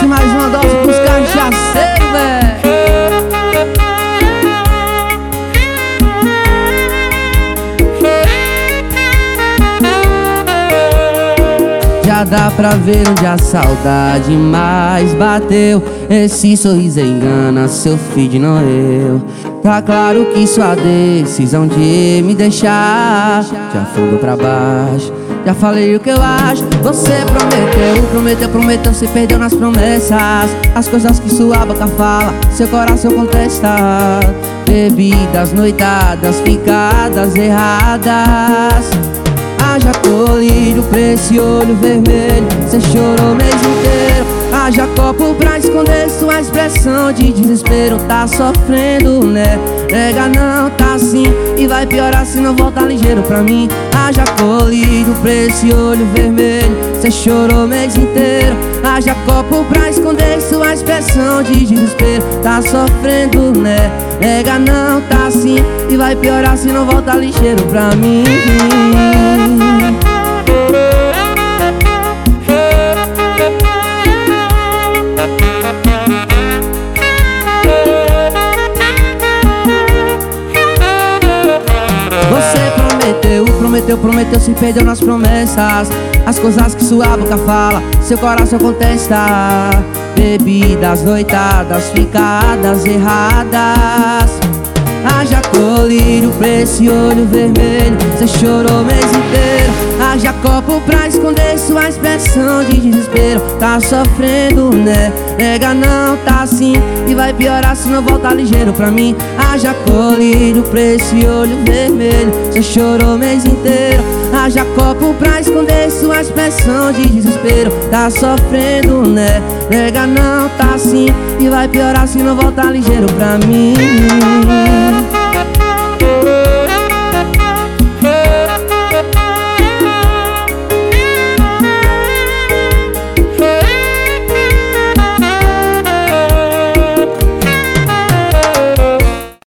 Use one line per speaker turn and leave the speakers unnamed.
e mais uma dose pros cachaceiros, véi. Já dá pra ver onde a saudade mais bateu. Esse sorriso engana, seu feed não eu. Tá claro que sua decisão de me deixar já afundou pra baixo. Já falei o que eu acho. Você prometeu, se perdeu nas promessas. As coisas que sua boca fala, seu coração contesta. Bebidas, noitadas, ficadas erradas. Haja colírio pra esse olho vermelho, cê chorou o mês inteiro. Haja copo pra esconder sua expressão de desespero. Tá sofrendo, né? Nega não, tá assim. E vai piorar se não voltar ligeiro pra mim. Haja colírio pra esse olho vermelho, cê chorou o mês inteiro. Haja copo pra esconder sua expressão de desespero. Tá sofrendo, né? Nega não, tá assim. E vai piorar se não voltar ligeiro pra mim. Você prometeu, se perdeu nas promessas. As coisas que sua boca fala, seu coração contesta. Bebidas, noitadas, ficadas erradas. Haja colírio pra esse olho vermelho, cê chorou o mês inteiro. Haja copo pra esconder sua expressão de desespero. Tá sofrendo, né? Nega não, tá assim. E vai piorar se não voltar ligeiro pra mim. Haja colírio pra esse olho vermelho, cê chorou o mês inteiro. Haja copo pra esconder sua expressão de desespero. Tá sofrendo, né? Nega não, tá assim. E vai piorar se não voltar ligeiro pra mim.